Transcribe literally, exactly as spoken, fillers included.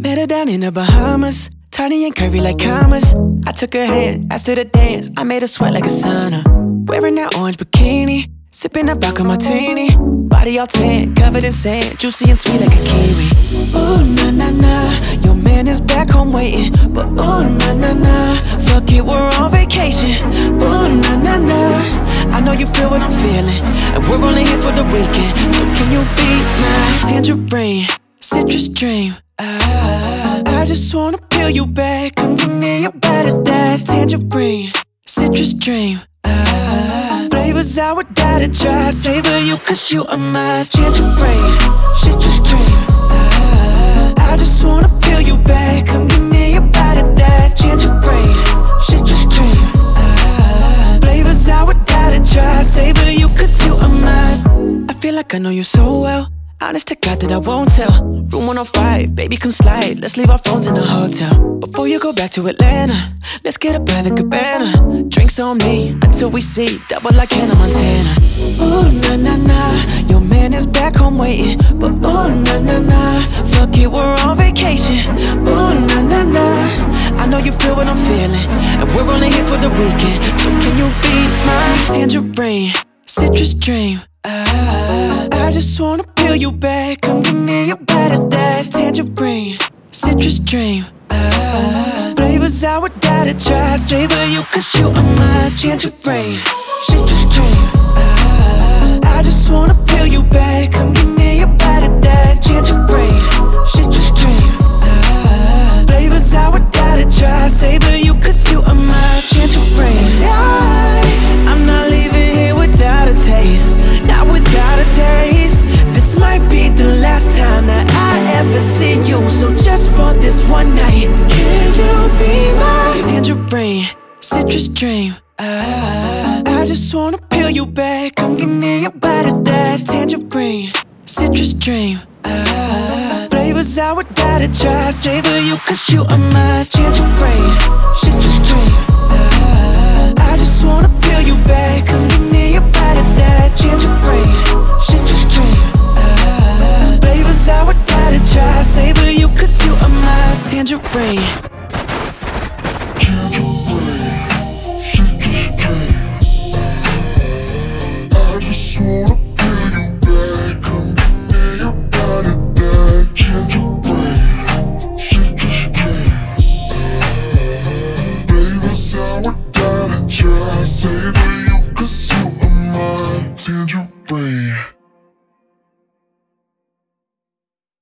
Met her down in the Bahamas, tiny and curvy like commas. I took her hand, asked her to dance, I made her sweat like a sauna. Wearing that orange bikini, sipping a vodka martini. Body all tan, covered in sand, juicy and sweet like a kiwi. Ooh, na na na, your man is back home waiting. But ooh, na na na, fuck it, we're on vacation. Ooh, na na na, I know you feel what I'm feeling, and we're only here for the weekend. So can you be my tangerine, citrus dream? I, I just wanna peel you back, come give me your bite of that tangerine, citrus dream. I, flavors I would die to try, savor you cause you are my tangerine, citrus dream. I, I just wanna peel you back, come give me your bite of that tangerine, citrus dream. I, flavors I would die to try, savor you cause you are mine. I feel like I know you so well, honest to God that I won't tell. Room one oh five, baby come slide, let's leave our phones in the hotel. Before you go back to Atlanta, let's get up by the cabana. Drinks on me until we see double like Hannah Montana. Ooh, na na na, your man is back home waiting. But ooh, na na na, fuck it, we're on vacation. Ooh, na na na, I know you feel what I'm feeling, and we're only here for the weekend. So can you be my tangerine, citrus dream? I, I just wanna peel you back, come give me your bite of that tangerine, citrus dream. I, flavors I would die to try, savor you cause you are my tangerine, citrus dream. I, I just wanna peel you back, come give me your bite of that tangerine, citrus dream. I, flavors I would die to try, savor you cause you are my tangerine. I, I'm not leaving here without a taste, not without a taste. This might be the last time that I ever see you, so just for this one night, can you be my tangerine, citrus dream? I, I just wanna peel you back, come give me your bite of that tangerine, citrus dream. I, flavors I would die to try, savor you cause you are my tangerine, citrus dream. I, I just wanna peel you back, come give me your bite of that tangerine, citrus dream. I, flavors I would die to try, savor you cause you are my tangerine.